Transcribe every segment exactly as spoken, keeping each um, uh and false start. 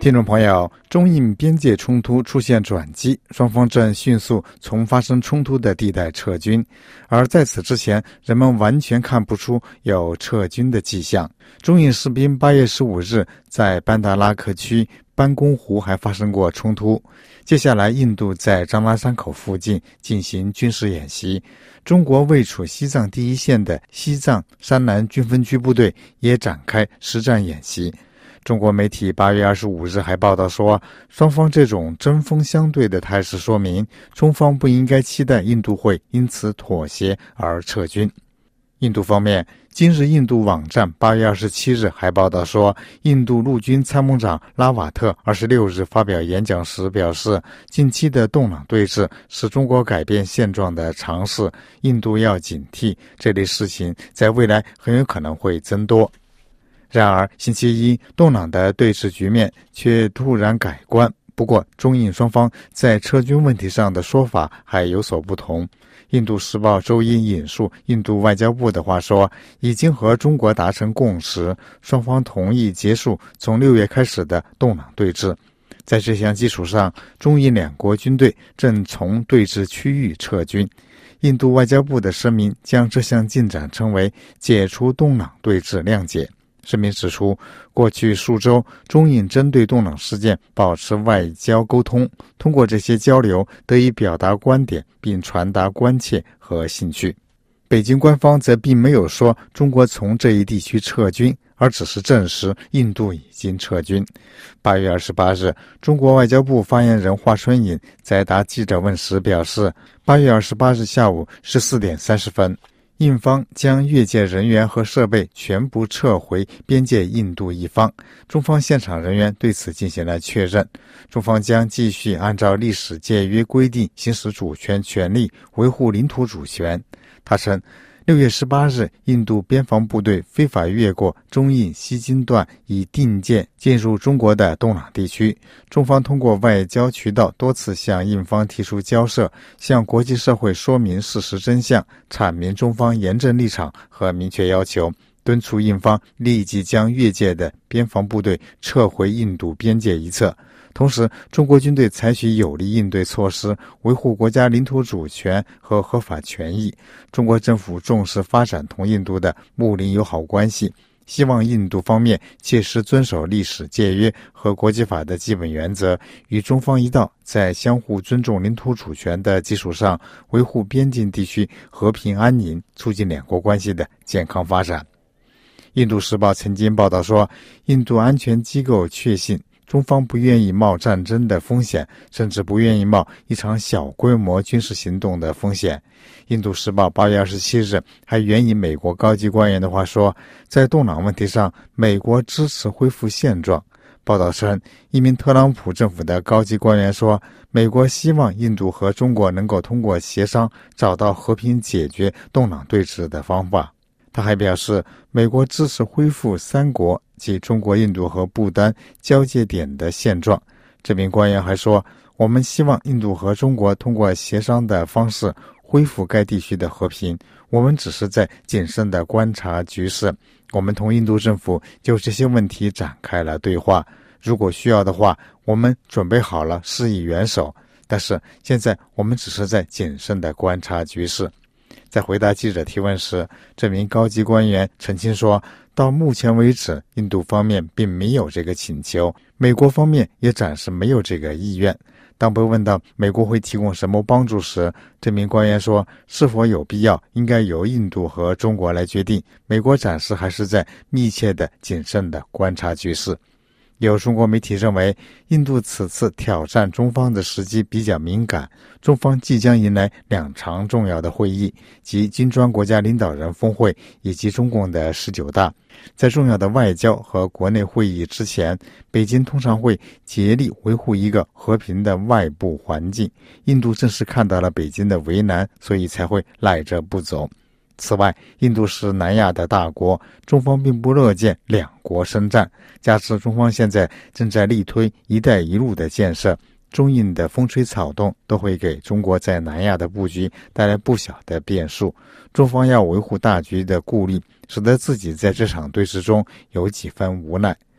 听众朋友，中印边界冲突出现转机，双方正迅速从发生冲突的地带撤军，而在此之前，人们完全看不出有撤军的迹象。中印士兵八月十五日在班达拉克区班公湖还发生过冲突。接下来，印度在张拉山口附近进行军事演习，中国位处西藏第一线的西藏山南军分区部队也展开实战演习。中国媒体八月二十五日还报道说，双方这种针锋相对的态势说明，中方不应该期待印度会因此妥协而撤军。印度方面，今日印度网站八月二十七日还报道说，印度陆军参谋长拉瓦特二十六日发表演讲时表示，近期的动朗对峙是中国改变现状的尝试，印度要警惕这类事情在未来很有可能会增多。然而，星期一动朗的对峙局面却突然改观。不过，中印双方在撤军问题上的说法还有所不同。印度时报周一引述印度外交部的话说，已经和中国达成共识，双方同意结束从六月开始的动朗对峙。在这项基础上，中印两国军队正从对峙区域撤军。印度外交部的声明将这项进展称为解除动朗对峙谅解。声明指出，过去数周，中印针对动朗事件保持外交沟通，通过这些交流得以表达观点并传达关切和兴趣。北京官方则并没有说中国从这一地区撤军，而只是证实印度已经撤军。八月二十八日，中国外交部发言人华春莹在答记者问时表示，八月二十八日下午十四点三十分，印方将越界人员和设备全部撤回边界印度一方，中方现场人员对此进行了确认。中方将继续按照历史界约规定行使主权权利，维护领土主权。他称，六月十八日，印度边防部队非法越过中印西金段，以定舰进入中国的东朗地区。中方通过外交渠道多次向印方提出交涉，向国际社会说明事实真相，阐明中方严正立场和明确要求，敦促印方立即将越界的边防部队撤回印度边界一侧。同时，中国军队采取有力应对措施，维护国家领土主权和合法权益。中国政府重视发展同印度的睦邻友好关系，希望印度方面切实遵守历史界约和国际法的基本原则，与中方一道，在相互尊重领土主权的基础上，维护边境地区和平安宁，促进两国关系的健康发展。印度时报曾经报道说，印度安全机构确信中方不愿意冒战争的风险，甚至不愿意冒一场小规模军事行动的风险。印度时报八月二十七日还援引美国高级官员的话说，在动朗问题上，美国支持恢复现状。报道称，一名特朗普政府的高级官员说，美国希望印度和中国能够通过协商找到和平解决动朗对峙的方法。他还表示，美国支持恢复三国即中国、印度和不丹交界点的现状。这名官员还说，我们希望印度和中国通过协商的方式恢复该地区的和平，我们只是在谨慎地观察局势。我们同印度政府就这些问题展开了对话，如果需要的话，我们准备好了施以援手，但是现在我们只是在谨慎地观察局势。在回答记者提问时，这名高级官员澄清说，到目前为止，印度方面并没有这个请求，美国方面也暂时没有这个意愿。当被问到美国会提供什么帮助时，这名官员说，是否有必要，应该由印度和中国来决定，美国暂时还是在密切的、谨慎的观察局势。有中国媒体认为，印度此次挑战中方的时机比较敏感，中方即将迎来两场重要的会议，即金砖国家领导人峰会以及中共的十九大。在重要的外交和国内会议之前，北京通常会竭力维护一个和平的外部环境。印度正是看到了北京的为难，所以才会赖着不走。此外，印度是南亚的大国，中方并不乐见两国生战，加之中方现在正在力推“一带一路”的建设，中印的风吹草动都会给中国在南亚的布局带来不小的变数。中方要维护大局的顾虑，使得自己在这场对峙中有几分无奈。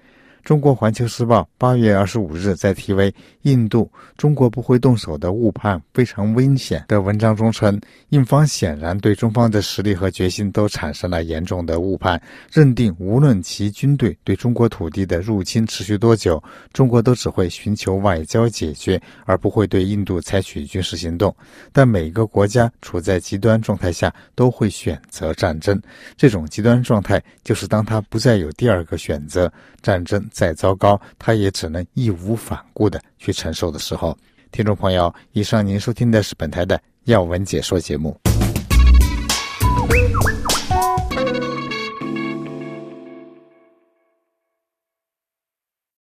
中国环球时报八月二十五日在题为印度中国不会动手的误判非常危险的文章中称，印方显然对中方的实力和决心都产生了严重的误判，认定无论其军队对中国土地的入侵持续多久，中国都只会寻求外交解决，而不会对印度采取军事行动。但每个国家处在极端状态下都会选择战争，这种极端状态就是当他不再有第二个选择，战争再糟糕，他也只能义无反顾地去承受的时候。听众朋友，以上您收听的是本台的要闻解说节目。